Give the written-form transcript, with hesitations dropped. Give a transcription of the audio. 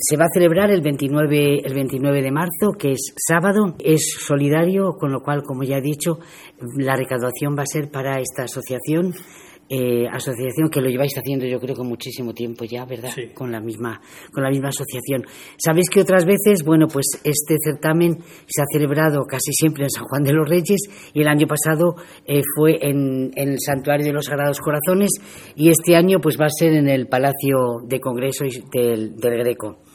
Se va a celebrar el 29 de marzo, que es sábado. Es solidario, con lo cual, como ya he dicho, la recaudación va a ser para esta asociación que lo lleváis haciendo yo creo con muchísimo tiempo ya, ¿verdad? Sí. Con la misma asociación. Sabéis que otras veces, bueno, pues este certamen se ha celebrado casi siempre en San Juan de los Reyes, y el año pasado fue en el Santuario de los Sagrados Corazones, y este año pues va a ser en el Palacio de Congresos del Greco.